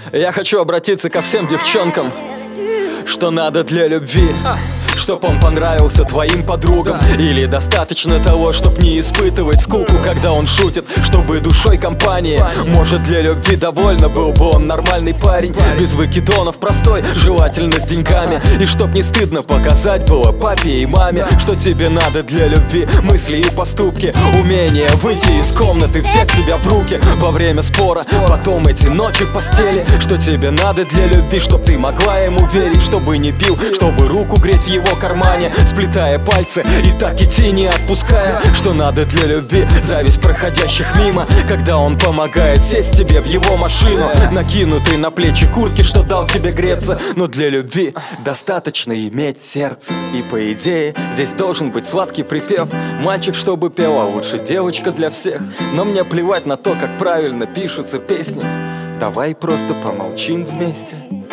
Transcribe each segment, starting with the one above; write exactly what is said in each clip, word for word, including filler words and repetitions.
Я хочу обратиться ко всем девчонкам, что надо для любви. Чтоб он понравился твоим подругам, или достаточно того, чтоб не испытывать скуку, когда он шутит, чтобы душой компании. Может, для любви довольно был бы он нормальный парень, без выкидонов, простой, желательно с деньгами. И чтоб не стыдно показать было папе и маме, что тебе надо для любви: мысли и поступки, умение выйти из комнаты, взять себя в руки во время спора, потом эти ночи в постели. Что тебе надо для любви: чтоб ты могла ему верить, чтобы не бил, чтобы руку греть в его кармане, сплетая пальцы и так идти не отпуская. Что надо для любви: зависть проходящих мимо, когда он помогает сесть тебе в его машину, накинутый на плечи куртки, что дал тебе греться. Но для любви достаточно иметь сердце, и по идее здесь должен быть сладкий припев: мальчик, чтобы пел, а лучше девочка для всех. Но мне плевать на то, как правильно пишутся песни. Давай просто помолчим вместе.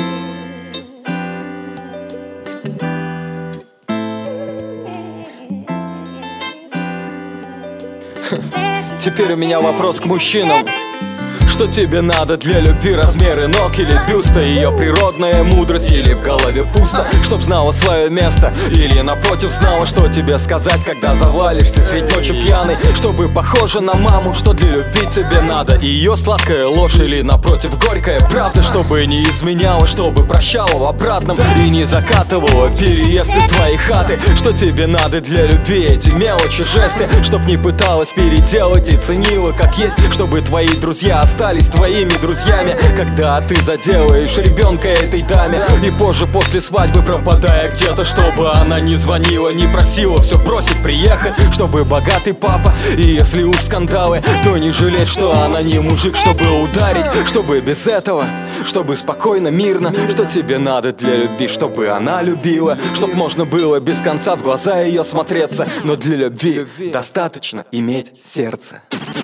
Теперь у меня вопрос к мужчинам. Что тебе надо для любви: размеры ног или бюста, ее природная мудрость, или в голове пусто, чтоб знала свое место, или напротив знала, что тебе сказать, когда завалишься средь ночи пьяный. Чтобы похожа на маму, что для любви тебе надо: ее сладкая ложь или напротив горькая правда. Чтобы не изменяла, чтобы прощала в обратном и не закатывала переезд из твоей хаты. Что тебе надо для любви: эти мелочи, жесты, чтоб не пыталась переделать и ценила как есть. Чтобы твои друзья остались твоими друзьями, когда ты заделаешь ребенка этой даме, и позже после свадьбы пропадая где-то. Чтобы она не звонила, не просила все бросить, приехать. Чтобы богатый папа, и если уж скандалы, то не жалеть, что она не мужик, чтобы ударить. Чтобы без этого, чтобы спокойно, мирно. Что тебе надо для любви: чтобы она любила, чтоб можно было без конца в глаза ее смотреться. Но для любви достаточно иметь сердце.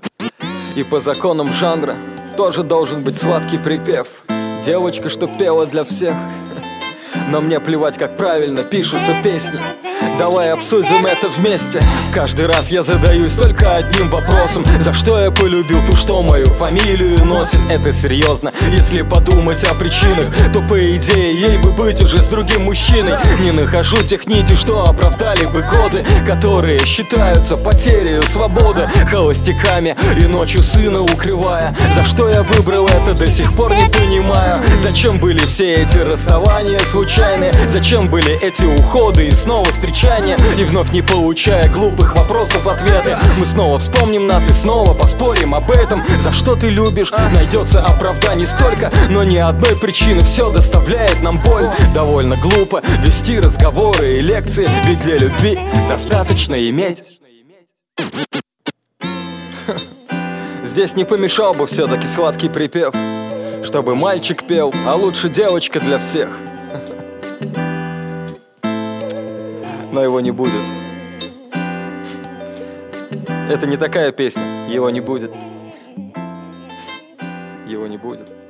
И по законам жанра тоже должен быть сладкий припев: девочка, что пела для всех. Но мне плевать, как правильно пишутся песни. Давай обсудим это вместе. Каждый раз я задаюсь только одним вопросом: за что я полюбил ту, что мою фамилию носит? Это серьезно, если подумать о причинах, то по идее ей бы быть уже с другим мужчиной. Не нахожу тех нитей, что оправдали бы годы, которые считаются потерей свободы, холостяками и ночью сына укрывая. За что я выбрал это, до сих пор не понимаю. Зачем были все эти расставания случайные? Зачем были эти уходы и снова встречания? И вновь не получая глупых вопросов ответы, мы снова вспомним нас и снова поспорим об этом. За что ты любишь? Найдется оправданий столько, но ни одной причины все доставляет нам боль. Довольно глупо вести разговоры и лекции, ведь для любви достаточно иметь. Здесь не помешал бы все-таки сладкий припев: чтобы мальчик пел, а лучше девочка для всех. Но его не будет. Это не такая песня. Его не будет. Его не будет.